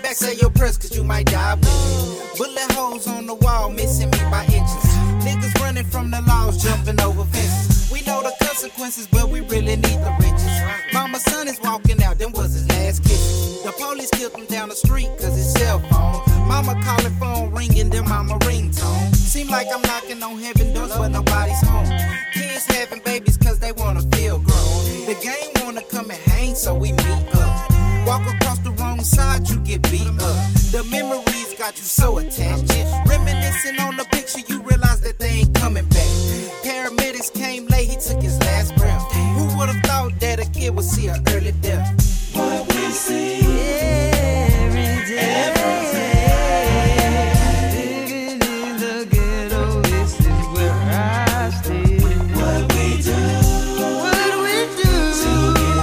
back, say your prayers, cause you might die with me. Bullet holes on the wall, missing me by inches. Niggas running from the laws, jumping over fences. We know the consequences, but we really need the riches. Mama's son is walking out, them was his last kiss. The police killed him down the street, cause his cell phone. Mama calling phone ringing, then mama ringtone. Seem like I'm knocking on heaven doors, but nobody's home. Kids having babies cause they wanna feel grown. The game wanna come and hang, so we meet up. Walk across the wrong side, you get beat up. The memories got you so attached. Reminiscing on the picture, you realize that they ain't coming back. Paramedics came late, he took his last breath. Who would've thought that a kid would see an early death? What we see every day. Living in the ghetto, this is where I stay. What we do to get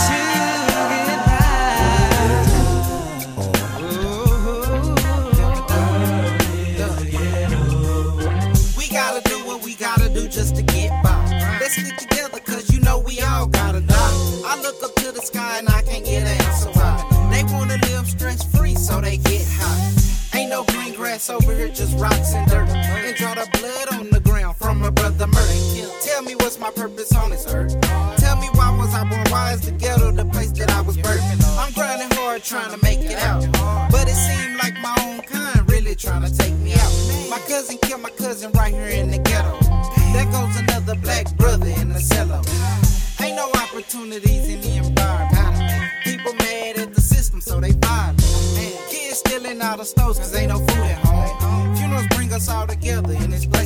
by. We gotta do what we gotta do just to get by. Let's stick together, cause you know we all gotta die. I look up to the sky and I can't get an answer why. They wanna live stress free, so they get high. Ain't no green grass over here, just rocks and dirt. And draw the blood on the ground from a brother murder. Tell me what's my purpose on this earth. Tell me why was I born, why is the ghetto the place that I was birthed. I'm grinding hard trying to make it out, but it seemed like my own kind really trying to take me out. My cousin killed my cousin right here in the ghetto. There goes another black brother in the cellar. Ain't no opportunities in the environment. People mad at the system, so they violent. Kids stealing out of stores cause ain't no food at home. Funerals bring us all together and it's